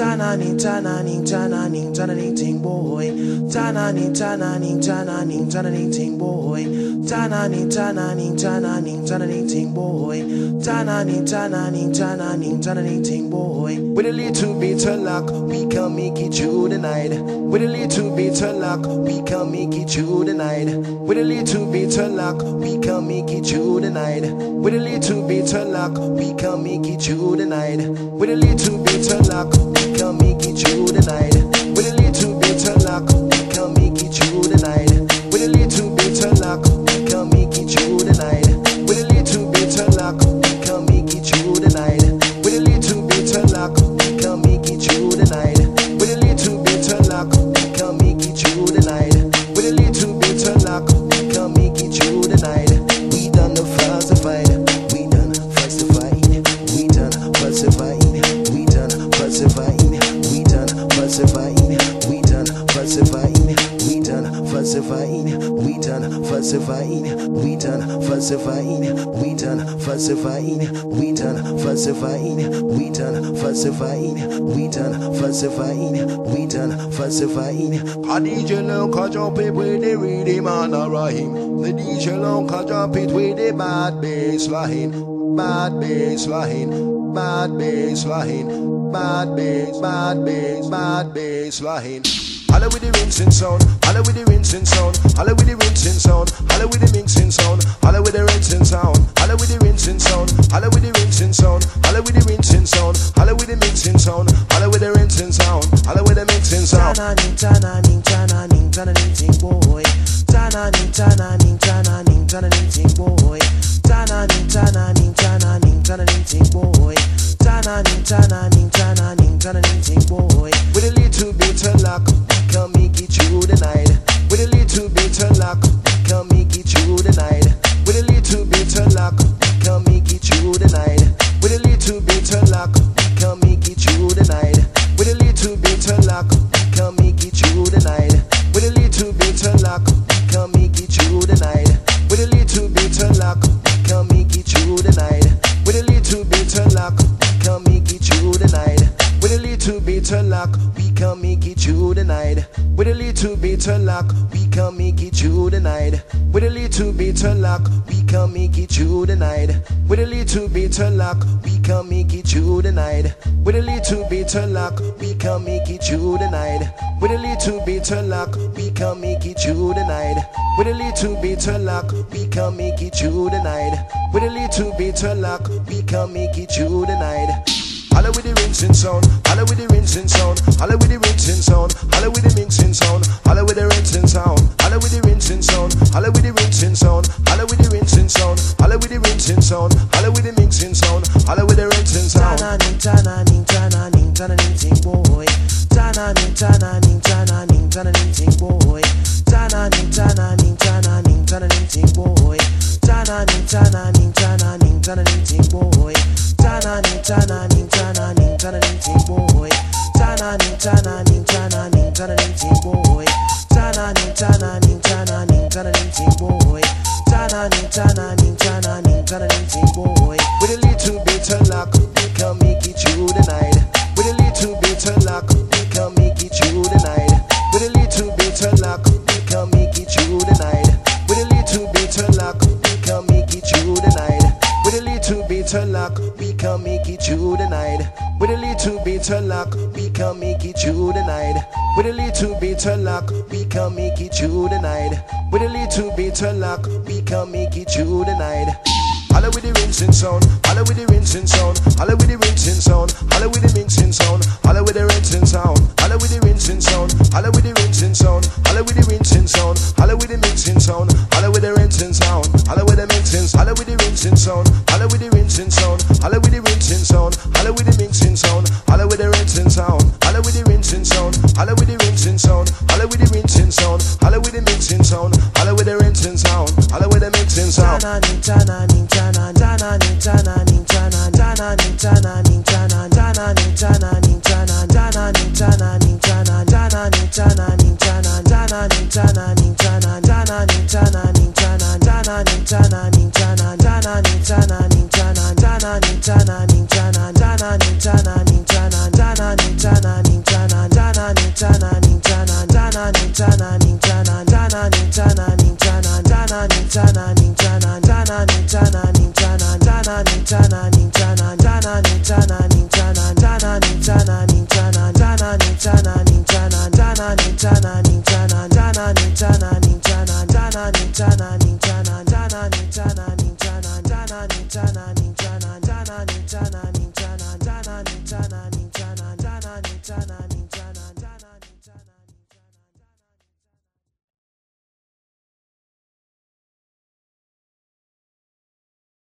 Tana ning tana ning tana ning tana ning ting boy. Tana ning tana ning tana ning tana ning ting boy. Tana ning tana ning tana ning tana ning ting boy. Tana ning tana ning tana ning tana ning ting boy. With a little bit of luck, we can make it through the night. With a little bit of luck, we can make it through the night. With a little bit of luck, we can make it through the night. With a little bit of luck, we can make it through the night. With a little bit of luck, we can make it through the night. With a little bit of luck, we can make it through the night. With a little bit of luck, we can make it through the night. With a little bit of luck, we can make it through the night. With a little bit of luck, we can make it through the night. With a little bit of luck, we can make it through the night. With a little bit of luck, we can make it through the night. We done the falsified, we done falsified, we done falsified, we done falsified, we done falsified, we done falsified, we done falsified, we done falsified, we done falsified, we done falsified, we done falsified, we done falsified, we done falsified, we done falsified. A DJ long can jump it with the rhythm and a rhyme. The DJ long can jump it with the bad bass line, bad bass line, bad bass line, bad bass, bad bass, bad bass line. Holla with the rinsing sound, holla with the rinsing sound, holla with the rinsing sound, holla with the mixing sound, holla with the rinsing sound, holla with the rinsing sound, holla with the rinsing sound, holla with the rinsing sound, holla with the mixing sound, holla with the rinsing sound, holla with the mixing sound. Tana ning tana ning tana ning tana ning ting boy. Tana ning tana ning tana ning tana ning ting boy. Tana ning tana ning tana ning tana ning ting boy. Tana ning tana ning tana ning tana ning ting boy. With a little bit of luck, we can make it through the night. With a little bit of luck, we can make it through the night. With a little bit of luck, we can make it through the night. With a little bit of luck, we can make it through the night. With a little bit of luck, we can make it through the night. With a little bit of luck, we can make it through the night. With a little bit of luck, we can make it through the night. With a little bit of luck, we can make it through the night. With a little bit of luck, we can make it through the night. With a little bit of luck, we can make it through the night. With a little bit of luck, we can make it through the night. With a little bit of luck, we can make it through the night. With a little bit of luck, we can make it through the night. With a little bit of luck, we can make it through the night. With a little bit of luck, we can make it through the night. With a little bit of luck, we can make it through the night. Holla with the rinsing sound, holla with the rinsing sound, holla with the rinsing sound, holla with the mixing sound, holla with the rinsing sound, holla with the rinsing sound, holla with the rinsing sound, holla with the rinsing sound, holla with the rinsing sound, holla with the mixing sound, holla with the rinsing sound. Tana ning tana ning tana ning tana ning ting boy. Tana ning tana ning tana ning tana ning ting boy. Tana ning tana ning tana ning tana ning ting boy. Tana ning tana ning tana ning tana ning ting boy. Tana ning tana ning tana ning tana ning ting boy. Tana ning tana ning tana ning tana ning ting boy. Tana ning tana ning tana ning tana ning ting boy. Tana ning tana ning tana ning tana ning ting boy. With a little bit of luck, we can make it through the night. With a little bit of luck, we can make it through the night. With a little bit of luck, we can make it through the night. With a little bit of luck, we can make it through the night. With a little bit of luck, we can make it through the night. With a little bit of luck, we can make it through the night. With a little bit of luck, we can make it through the night. With a little bit of luck, we can make it through the night. Holla with the rinsing sound, holla with the rinsing sound, holla with the rinsing sound, holla with the mixing sound, holla with the rinsing sound, holla with the rinsing sound, holla with the rinsing sound, holla with the rinsing sound, holla with the mixing sound, holla with the rinsing sound, holla with the mixing, holla with the rinsing sound, holla with the rinsing sound, holla with the rinsing sound, holla with the mixing sound, holla with the rinsing sound, holla with the rinsing sound, holla with the rinsing sound, holla with the rinsing sound, holla with the mixing sound, holla with the rinsing sound, holla with the mixing sound. Tana ning tana ning tana tana ning tana ning tana tana ning tana ning tana tana ning tana ning tana tana ning tana ning tana tana ning tana ning tana tana ning tana ning tana tana ning tana ning tana tana ning tana ning tana tana ning tana ning tana tana ning tana ning tana tana ning tana